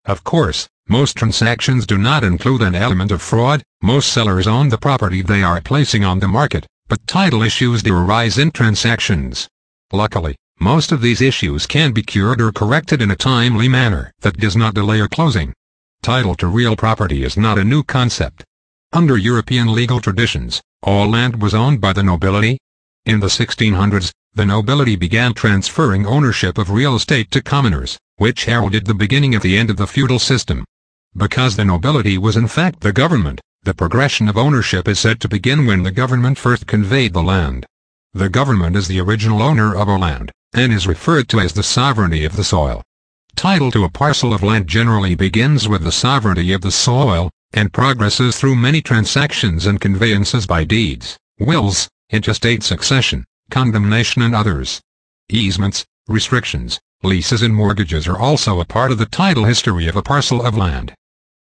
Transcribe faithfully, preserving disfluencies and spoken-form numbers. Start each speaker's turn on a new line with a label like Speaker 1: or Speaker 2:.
Speaker 1: Of course, most transactions do not include an element of fraud. Most sellers own the property they are placing on the market, but title issues do arise in transactions. Luckily, most of these issues can be cured or corrected in a timely manner that does not delay a closing. Title to real property is not a new concept. Under European legal traditions, all land was owned by the nobility. In the sixteen hundreds, the nobility began transferring ownership of real estate to commoners, which heralded the beginning of the end of the feudal system. Because the nobility was in fact the government, the progression of ownership is said to begin when the government first conveyed the land. The government is the original owner of a land, and is referred to as the sovereignty of the soil. Title to a parcel of land generally begins with the sovereignty of the soil, and progresses through many transactions and conveyances by deeds, wills, intestate succession, condemnation and others. Easements, restrictions, leases and mortgages are also a part of the title history of a parcel of land.